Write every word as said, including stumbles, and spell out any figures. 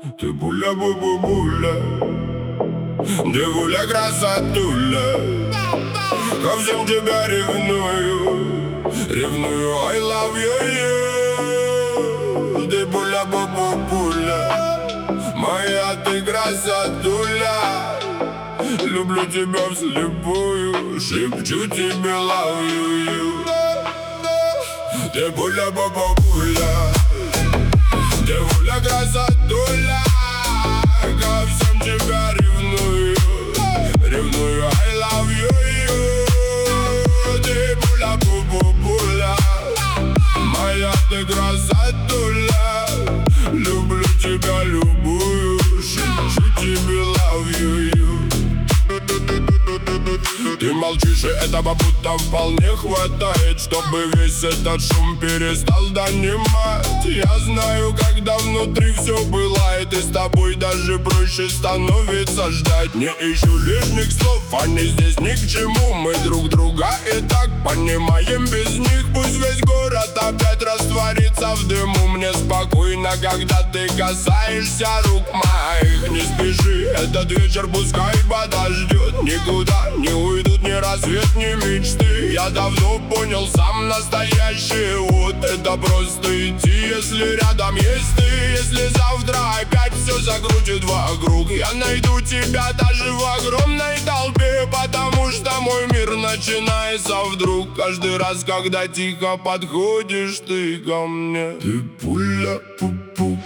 Ты буля-бу-бу-буля, девуля красотуля. Ко всем тебя ревную, ревную, I love you, you. Ты буля-бу-бу-буля, моя ты красотуля. Люблю тебя вслепую, шепчу тебе love you, you. Ты буля-бу-бу-буля, девуля красотуля. Ко всем тебя ревную, ревную, I love you, you. Ты буля-бу-бу-буля, моя ты красотуля. Люблю тебя любую, шепчу тебе love you, you. Ты молчишь, и этого будто вполне хватает, чтобы весь этот шум перестал донимать. Я знаю, когда внутри все бывает, и с тобой даже проще становится ждать. Не ищу лишних слов, они здесь ни к чему. Мы друг друга и так понимаем без них. Пусть весь город опять растворится в дыму. Мне спокойно, когда ты касаешься рук моих. Не спеши, этот вечер пускай подождет. Никуда не уйдут ни рассвет, ни мечты. Я давно понял, сам настоящий вот это просто идти, если рядом есть ты. Если завтра опять все закрутит вокруг, я найду тебя даже в огромной толпе. Потому что мой мир начинается вдруг каждый раз, когда тихо подходишь ты ко мне. Ты пуля, пу-пу.